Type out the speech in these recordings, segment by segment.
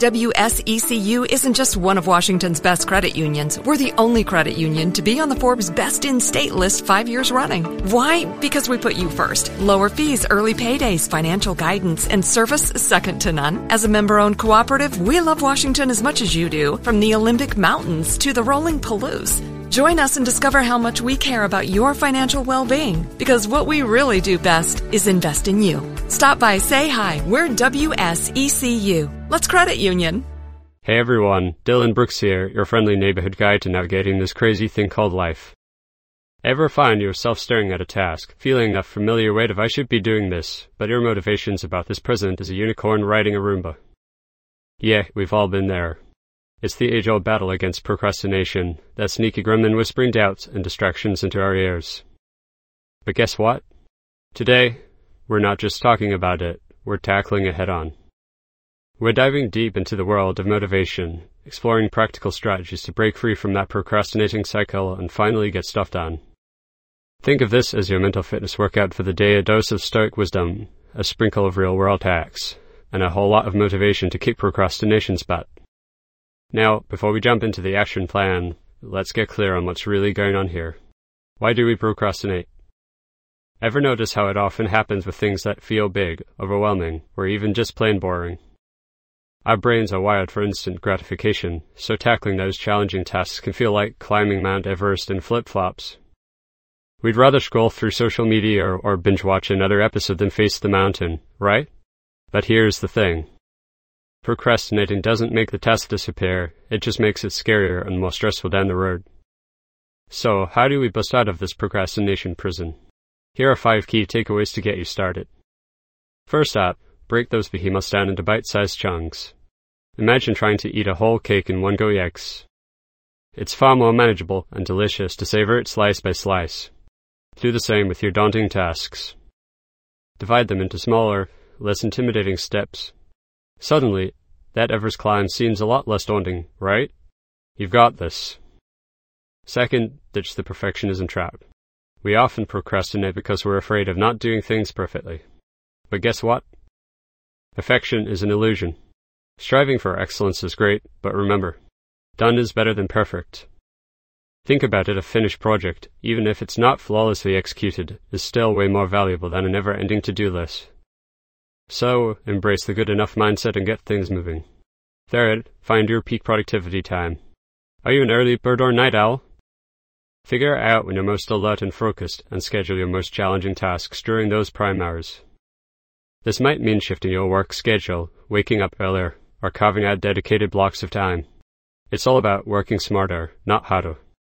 WSECU isn't just one of Washington's best credit unions. We're the only credit union to be on the Forbes Best in State list 5 years running. Why? Because we put you first. Lower fees, early paydays, financial guidance, and service second to none. As a member-owned cooperative, we love Washington as much as you do, from the Olympic Mountains to the rolling Palouse. Join us and discover how much we care about your financial well-being, because what we really do best is invest in you. Stop by, say hi. We're WSECU. Let's credit union. Hey everyone, Dylan Brooks here, your friendly neighborhood guide to navigating this crazy thing called life. Ever find yourself staring at a task, feeling that familiar weight of I should be doing this, but your motivations about this present is a unicorn riding a Roomba? Yeah, we've all been there. It's the age-old battle against procrastination, that sneaky gremlin whispering doubts and distractions into our ears. But guess what? Today, we're not just talking about it, we're tackling it head-on. We're diving deep into the world of motivation, exploring practical strategies to break free from that procrastinating cycle and finally get stuff done. Think of this as your mental fitness workout for the day, a dose of stoic wisdom, a sprinkle of real-world hacks, and a whole lot of motivation to kick procrastination's butt. Now, before we jump into the action plan, let's get clear on what's really going on here. Why do we procrastinate? Ever notice how it often happens with things that feel big, overwhelming, or even just plain boring? Our brains are wired for instant gratification, so tackling those challenging tasks can feel like climbing Mount Everest in flip-flops. We'd rather scroll through social media or binge-watch another episode than face the mountain, right? But here's the thing. Procrastinating doesn't make the task disappear, it just makes it scarier and more stressful down the road. So, how do we bust out of this procrastination prison? Here are 5 key takeaways to get you started. First up, break those behemoths down into bite-sized chunks. Imagine trying to eat a whole cake in one go. Yikes. It's far more manageable and delicious to savor it slice by slice. Do the same with your daunting tasks. Divide them into smaller, less intimidating steps. Suddenly, that Everest climb seems a lot less daunting, right? You've got this. Second, ditch the perfectionism trap. We often procrastinate because we're afraid of not doing things perfectly. But guess what? Perfection is an illusion. Striving for excellence is great, but remember, done is better than perfect. Think about it, a finished project, even if it's not flawlessly executed, is still way more valuable than a never-ending to-do list. So, embrace the good enough mindset and get things moving. Third, find your peak productivity time. Are you an early bird or night owl? Figure out when you're most alert and focused and schedule your most challenging tasks during those prime hours. This might mean shifting your work schedule, waking up earlier, or carving out dedicated blocks of time. It's all about working smarter, not harder.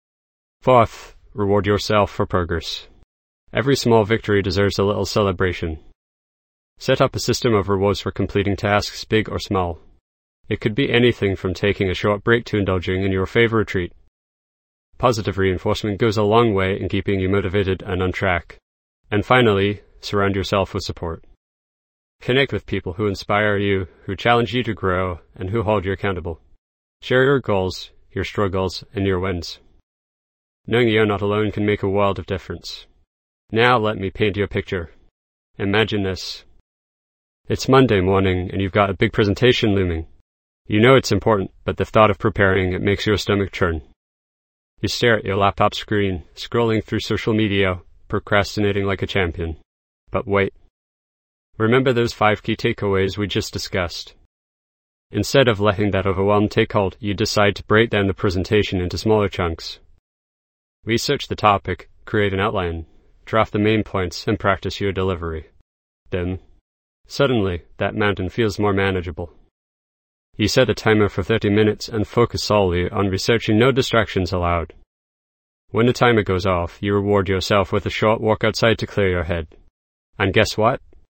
Fourth, reward yourself for progress. Every small victory deserves a little celebration. Set up a system of rewards for completing tasks, big or small. It could be anything from taking a short break to indulging in your favorite treat. Positive reinforcement goes a long way in keeping you motivated and on track. And finally, surround yourself with support. Connect with people who inspire you, who challenge you to grow, and who hold you accountable. Share your goals, your struggles, and your wins. Knowing you're not alone can make a world of difference. Now let me paint you a picture. Imagine this. It's Monday morning and you've got a big presentation looming. You know it's important, but the thought of preparing it makes your stomach churn. You stare at your laptop screen, scrolling through social media, procrastinating like a champion. But wait. Remember those 5 key takeaways we just discussed. Instead of letting that overwhelm take hold, you decide to break down the presentation into smaller chunks. Research the topic, create an outline, draft the main points, and practice your delivery. Then, suddenly, that mountain feels more manageable. You set a timer for 30 minutes and focus solely on researching, no distractions allowed. When the timer goes off, you reward yourself with a short walk outside to clear your head. And guess what?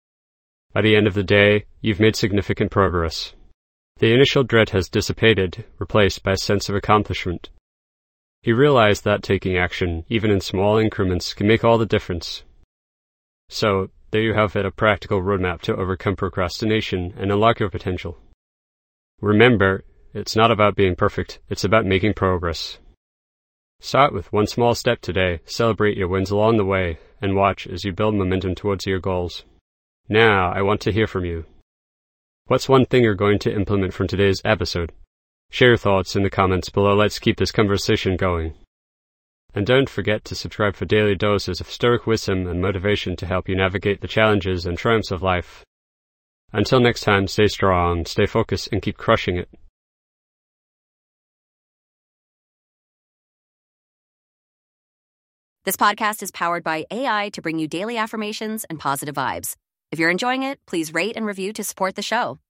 By the end of the day, you've made significant progress. The initial dread has dissipated, replaced by a sense of accomplishment. You realize that taking action, even in small increments, can make all the difference. So, there you have it, a practical roadmap to overcome procrastination and unlock your potential. Remember, it's not about being perfect, it's about making progress. Start with one small step today, celebrate your wins along the way, and watch as you build momentum towards your goals. Now, I want to hear from you. What's one thing you're going to implement from today's episode? Share your thoughts in the comments below. Let's keep this conversation going. And don't forget to subscribe for daily doses of Stoic wisdom and motivation to help you navigate the challenges and triumphs of life. Until next time, stay strong, stay focused, and keep crushing it. This podcast is powered by AI to bring you daily affirmations and positive vibes. If you're enjoying it, please rate and review to support the show.